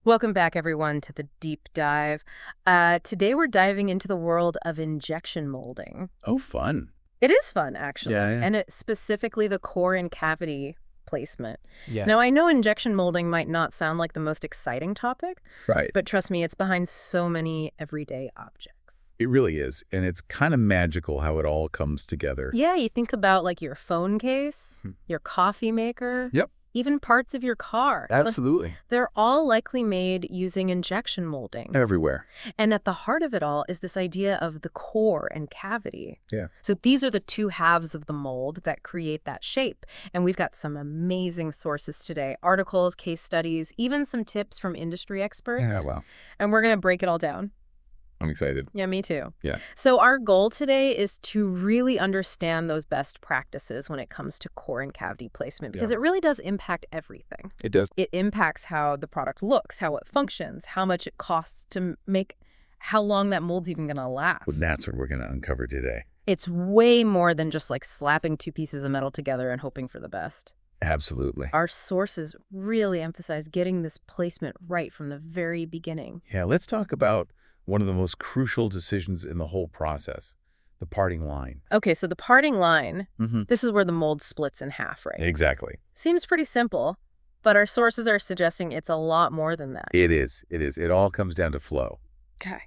Welcome back, everyone, to the deep dive. Today we're diving into the world of injection molding. Oh, fun. It is fun, actually, Yeah. and it's specifically the core and cavity placement. Yeah. Now, I know injection molding might not sound like the most exciting topic, Right. but trust me, it's behind so many everyday objects. It really is. And it's kind of magical how it all comes together. Yeah, you think about like your phone case, your coffee maker, Yep. even parts of your car. Absolutely. They're all likely made using injection molding. Everywhere. And at the heart of it all is this idea of the core and cavity. Yeah. So these are the two halves of the mold that create that shape. And we've got some amazing sources today, articles, case studies, even some tips from industry experts. Yeah, wow. And we're going to break it all down. I'm excited. Yeah, me too. Yeah. So our goal today is to really understand those best practices when it comes to core and cavity placement, because it really does impact everything. It does. It impacts how the product looks, how it functions, how much it costs to make, how long that mold's even going to last. Well, that's what we're going to uncover today. It's way more than just like slapping two pieces of metal together and hoping for the best. Absolutely. Our sources really emphasize getting this placement right from the very beginning. Yeah, let's talk about one of the most crucial decisions in the whole process, the parting line. Okay, so the parting line, Mm-hmm. this is where the mold splits in half, right? Exactly. Seems pretty simple, but our sources are suggesting it's a lot more than that. It is. It is. It all comes down to flow. Okay.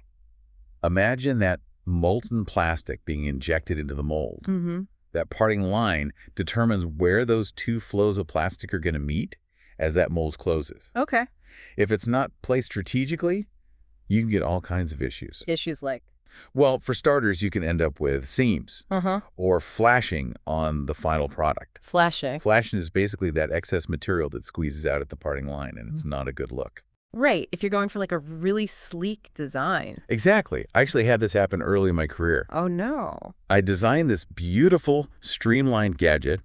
Imagine that molten plastic being injected into the mold. Mm-hmm. That parting line determines where those two flows of plastic are going to meet as that mold closes. Okay. If it's not placed strategically, you can get all kinds of issues. Issues like, Well, for starters, you can end up with seams uh-huh, or flashing on the final product. flashing. Flashing is basically that excess material that squeezes out at the parting line, and it's not a good look. Right, if you're going for like a really sleek design. Exactly. I actually had this happen early in my career. Oh, no. I designed this beautiful, streamlined gadget,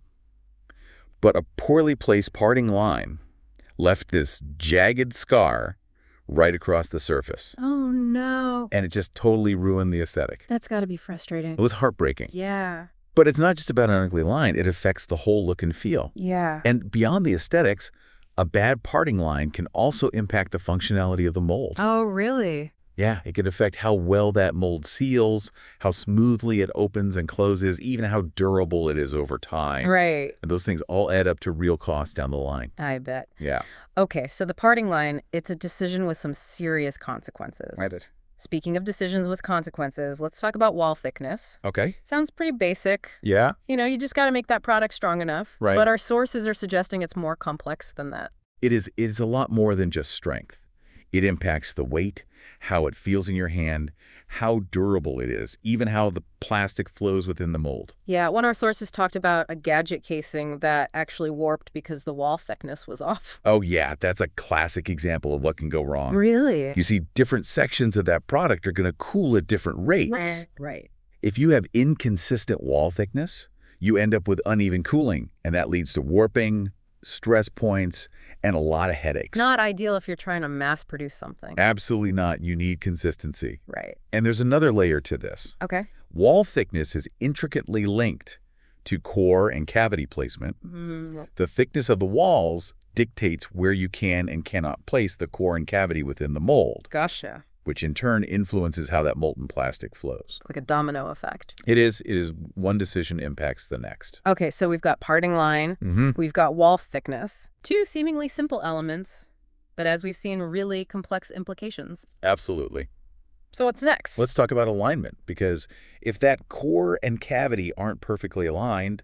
but a poorly placed parting line left this jagged scar right across the surface. Oh, no. And it just totally ruined the aesthetic. That's got to be frustrating. It was heartbreaking. Yeah. But it's not just about an ugly line. It affects the whole look and feel. Yeah. And beyond the aesthetics, a bad parting line can also impact the functionality of the mold. Oh, really? Yeah, it can affect how well that mold seals, how smoothly it opens and closes, even how durable it is over time. Right. And those things all add up to real costs down the line. I bet. Yeah. Okay, so the parting line, it's a decision with some serious consequences. Right. Speaking of decisions with consequences, let's talk about wall thickness. Okay. Sounds pretty basic. Yeah. You know, you just got to make that product strong enough. Right. But our sources are suggesting it's more complex than that. It is a lot more than just strength. It impacts the weight, how it feels in your hand, how durable it is, even how the plastic flows within the mold. Yeah, one of our sources talked about a gadget casing that actually warped because the wall thickness was off. Oh yeah, that's a classic example of what can go wrong. Really? You see, different sections of that product are going to cool at different rates. Right. If you have inconsistent wall thickness, you end up with uneven cooling, and that leads to warping, stress points, and a lot of headaches. Not ideal if you're trying to mass produce something. Absolutely not. You need consistency. Right. And there's another layer to this. Okay. Wall thickness is intricately linked to core and cavity placement. The thickness of the walls dictates where you can and cannot place the core and cavity within the mold, Gotcha. which in turn influences how that molten plastic flows. Like a domino effect. It is one decision impacts the next. Okay, so we've got parting line. Mm-hmm. We've got wall thickness. Two seemingly simple elements, but as we've seen, really complex implications. Absolutely. So what's next? Let's talk about alignment, because if that core and cavity aren't perfectly aligned,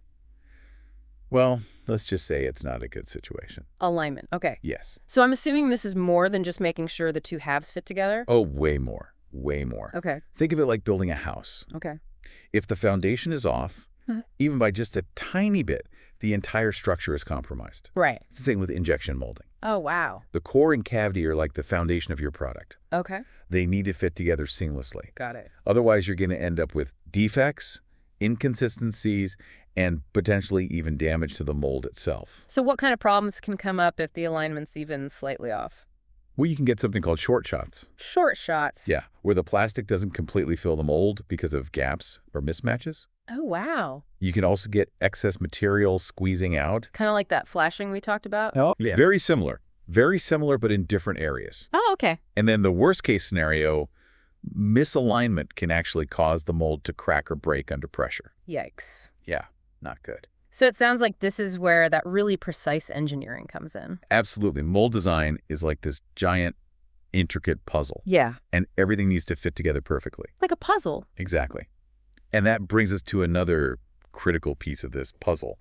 well, let's just say it's not a good situation. Alignment. Okay. Yes. So I'm assuming this is more than just making sure the two halves fit together? Oh, way more. Way more. Okay. Think of it like building a house. Okay. If the foundation is off, even by just a tiny bit, the entire structure is compromised. Right. It's the same with injection molding. Oh, wow. The core and cavity are like the foundation of your product. Okay. They need to fit together seamlessly. Got it. Otherwise, you're going to end up with defects, inconsistencies, and potentially even damage to the mold itself. So what kind of problems can come up if the alignment's even slightly off? Well, you can get something called short shots. Short shots. Yeah, where the plastic doesn't completely fill the mold because of gaps or mismatches. Oh, wow. You can also get excess material squeezing out. Kind of like that flashing we talked about? Oh, yeah. Very similar. Very similar, but in different areas. Oh, okay. And then the worst case scenario, misalignment can actually cause the mold to crack or break under pressure. Yikes. Yeah, not good. So it sounds like this is where that really precise engineering comes in. Absolutely. Mold design is like this giant, intricate puzzle. Yeah. And everything needs to fit together perfectly. Like a puzzle. Exactly. And that brings us to another critical piece of this puzzle.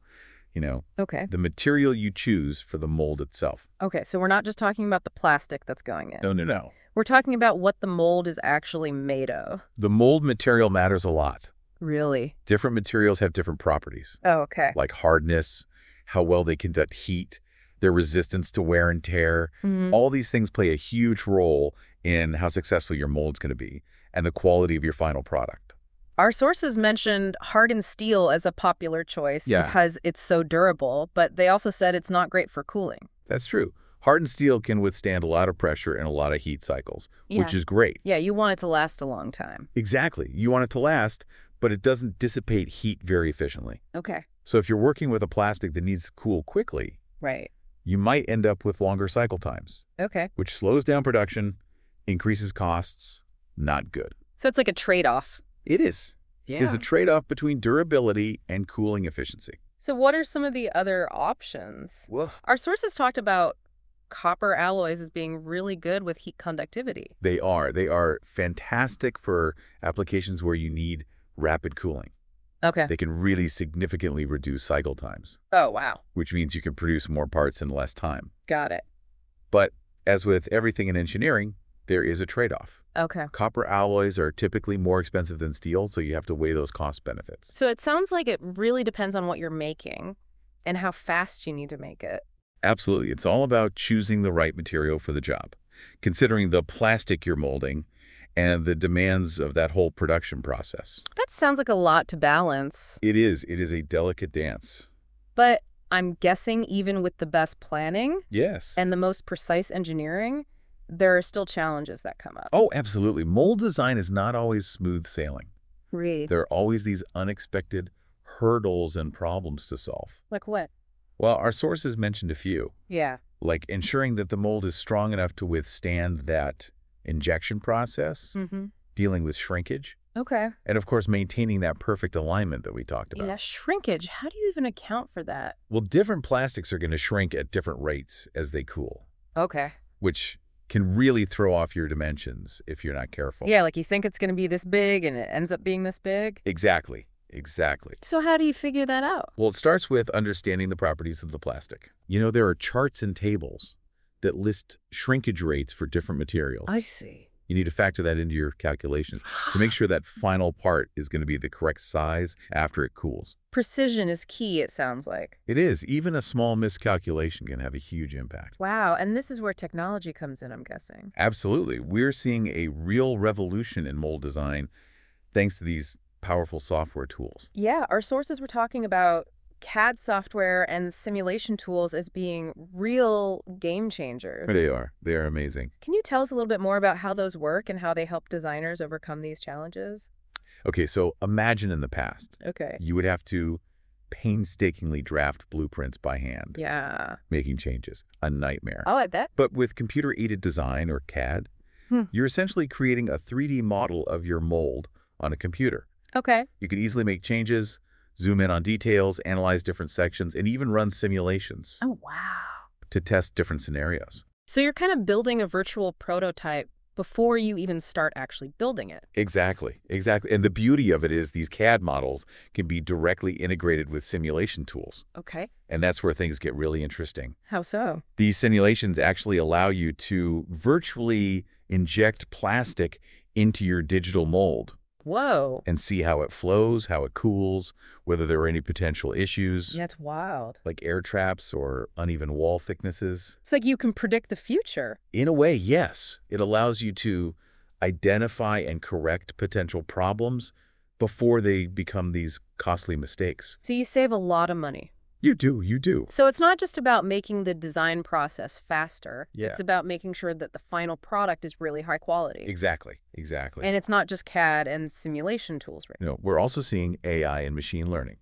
Okay. The material you choose for the mold itself. Okay, so we're not just talking about the plastic that's going in. No. We're talking about what the mold is actually made of. The mold material matters a lot. Really? Different materials have different properties, Oh, okay. like hardness, how well they conduct heat, their resistance to wear and tear. All these things play a huge role in how successful your mold's going to be and the quality of your final product. Our sources mentioned hardened steel as a popular choice Yeah. because it's so durable, but they also said it's not great for cooling. That's true. Hardened steel can withstand a lot of pressure and a lot of heat cycles, which is great. Yeah, you want it to last a long time. Exactly. You want it to last, but it doesn't dissipate heat very efficiently. Okay. So if you're working with a plastic that needs to cool quickly, Right. you might end up with longer cycle times, Okay. which slows down production, increases costs. Not good. So it's like a trade-off. It is. Yeah. It's a trade-off between durability and cooling efficiency. So what are some of the other options? Well, Our sources talked about copper alloys as being really good with heat conductivity. they are. They are fantastic for applications where you need rapid cooling. Okay. They can really significantly reduce cycle times, Oh, wow. which means you can produce more parts in less time. Got it. But as with everything in engineering, there is a trade-off. Okay. Copper alloys are typically more expensive than steel, so you have to weigh those cost benefits. So it sounds like it really depends on what you're making and how fast you need to make it. Absolutely. It's all about choosing the right material for the job, considering the plastic you're molding and the demands of that whole production process. That sounds like a lot to balance. It is. It is a delicate dance. But I'm guessing even with the best planning Yes. and the most precise engineering, there are still challenges that come up. Oh, absolutely. Mold design is not always smooth sailing. Really? There are always these unexpected hurdles and problems to solve. Like what? Well, our sources mentioned a few, Yeah. like ensuring that the mold is strong enough to withstand that injection process, Mm-hmm. dealing with shrinkage, Okay. and of course, maintaining that perfect alignment that we talked about. Yeah, shrinkage. How do you even account for that? Well, different plastics are going to shrink at different rates as they cool, Okay. which can really throw off your dimensions if you're not careful. Yeah, like you think it's going to be this big and it ends up being this big. Exactly. Exactly. So how do you figure that out? Well, it starts with understanding the properties of the plastic. There are charts and tables that list shrinkage rates for different materials. see. You need to factor that into your calculations to make sure that final part is going to be the correct size after it cools. Precision is key, it sounds like. It is. Even a small miscalculation can have a huge impact. Wow, and this is where technology comes in, I'm guessing. Absolutely. We're seeing a real revolution in mold design thanks to these powerful software tools. Yeah, our sources were talking about CAD software and simulation tools as being real game changers. They are. They are amazing. Can you tell us a little bit more about how those work and how they help designers overcome these challenges? Okay, so imagine in the past, Okay. you would have to painstakingly draft blueprints by hand, Yeah. making changes. A nightmare. Oh, I bet. But with computer-aided design, or CAD, you're essentially creating a 3D model of your mold on a computer. Okay. You can easily make changes, zoom in on details, analyze different sections, and even run simulations Oh, wow. to test different scenarios. So you're kind of building a virtual prototype before you even start actually building it. Exactly, exactly. And the beauty of it is these CAD models can be directly integrated with simulation tools. Okay. And that's where things get really interesting. How so? These simulations actually allow you to virtually inject plastic into your digital mold Whoa. and see how it flows, how it cools, whether there are any potential issues That's wild. like air traps or uneven wall thicknesses. It's like you can predict the future. In a way, yes. It allows you to identify and correct potential problems before they become these costly mistakes. So you save a lot of money. You do. So it's not just about making the design process faster. Yeah. It's about making sure that the final product is really high quality. Exactly. And it's not just CAD and simulation tools, right? We're also seeing AI and machine learning.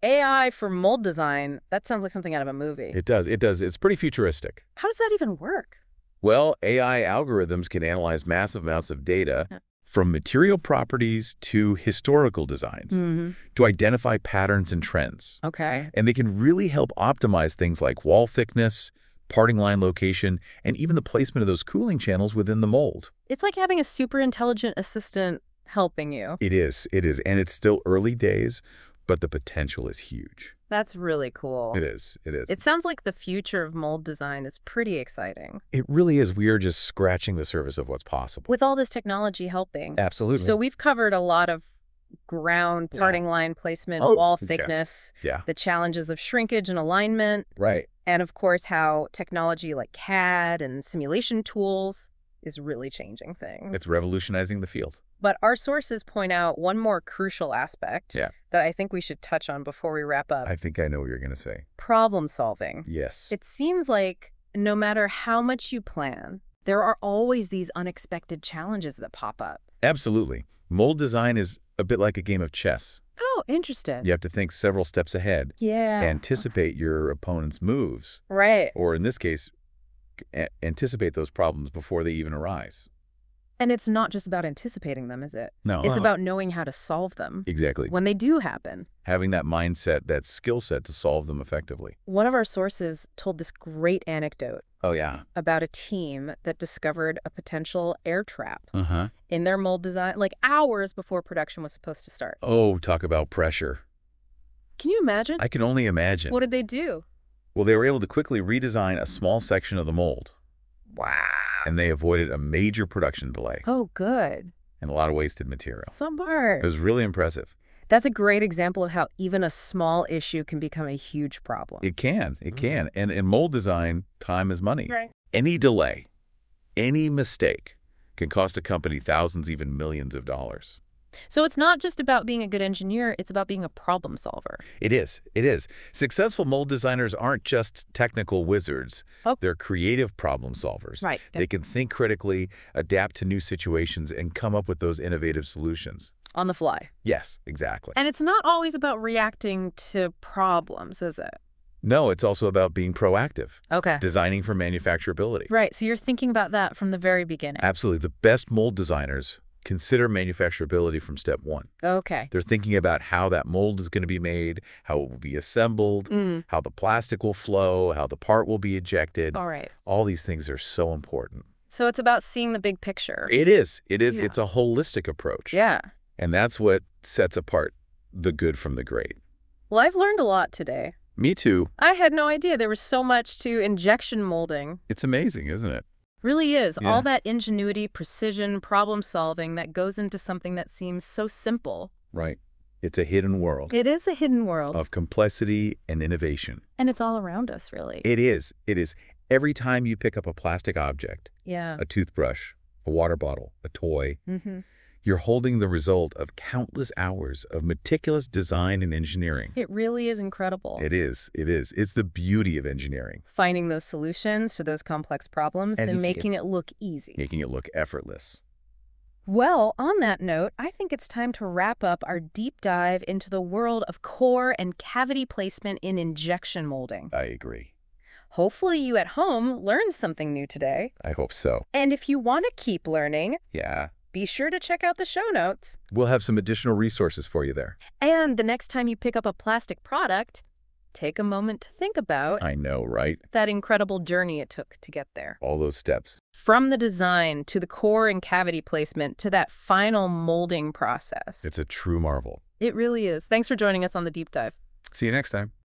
AI for mold design, that sounds like something out of a movie. It does. It does. It's pretty futuristic. How does that even work? Well, AI algorithms can analyze massive amounts of data Yeah. from material properties to historical designs to identify patterns and trends. Okay. And they can really help optimize things like wall thickness, parting line location, and even the placement of those cooling channels within the mold. It's like having a super intelligent assistant helping you. It is. It is. And it's still early days, but the potential is huge. That's really cool. It is. It is. It sounds like the future of mold design is pretty exciting. It really is. We are just scratching the surface of what's possible. With all this technology helping. Absolutely. So we've covered a lot of ground, parting line placement, wall thickness, Yeah. the challenges of shrinkage and alignment, Right. and of course how technology like CAD and simulation tools is really changing things. It's revolutionizing the field. But our sources point out one more crucial aspect Yeah. that I think we should touch on before we wrap up. I think I know what you're going to say. Problem solving. Yes. It seems like no matter how much you plan, there are always these unexpected challenges that pop up. Absolutely. Mold design is a bit like a game of chess. Oh, interesting. You have to think several steps ahead, Yeah. anticipate your opponent's moves, Right. or in this case, anticipate those problems before they even arise. And it's not just about anticipating them, is it? No. It's about knowing how to solve them Exactly. when they do happen. Having that mindset, that skill set to solve them effectively. One of our sources told this great anecdote Oh, yeah. about a team that discovered a potential air trap Uh-huh. in their mold design, like hours before production was supposed to start. Oh, talk about pressure. Can you imagine? I can only imagine. What did they do? Well, they were able to quickly redesign a small section of the mold, Wow. and they avoided a major production delay Oh, good. and a lot of wasted material. Smart. It was really impressive. That's a great example of how even a small issue can become a huge problem. It can. It can. And in mold design, time is money. Right. Any delay, any mistake can cost a company thousands, even millions of dollars. So it's not just about being a good engineer, it's about being a problem solver. It is. It is. Successful mold designers aren't just technical wizards. Oh. They're creative problem solvers. Right. They can think critically, adapt to new situations, and come up with those innovative solutions. On the fly. Yes, exactly. And it's not always about reacting to problems, is it? No, it's also about being proactive, Okay. designing for manufacturability. Right. So you're thinking about that from the very beginning. Absolutely. The best mold designers consider manufacturability from step one. Okay. They're thinking about how that mold is going to be made, how it will be assembled, how the plastic will flow, how the part will be ejected. All right. All these things are so important. So it's about seeing the big picture. It is. It is. Yeah. It's a holistic approach. Yeah. And that's what sets apart the good from the great. Well, I've learned a lot today. Me too. I had no idea there was so much to injection molding. It's amazing, isn't it? Really is. Yeah. All that ingenuity, precision, problem solving that goes into something that seems so simple. Right. It's a hidden world It is a hidden world. of complexity and innovation. And it's all around us, really. It is. It is. Every time you pick up a plastic object, Yeah. a toothbrush, a water bottle, a toy, Mm-hmm. you're holding the result of countless hours of meticulous design and engineering. It really is incredible. It is. It is. It's the beauty of engineering, Finding those solutions to those complex problems And and it's- making it look easy. making it look effortless. Well, on that note, I think it's time to wrap up our deep dive into the world of core and cavity placement in injection molding. I agree. Hopefully you at home learned something new today. I hope so. And if you want to keep learning, Yeah. be sure to check out the show notes. We'll have some additional resources for you there. And the next time you pick up a plastic product, take a moment to think about I know, right? that incredible journey it took to get there. All those steps. From the design to the core and cavity placement to that final molding process. It's a true marvel. It really is. Thanks for joining us on the deep dive. See you next time.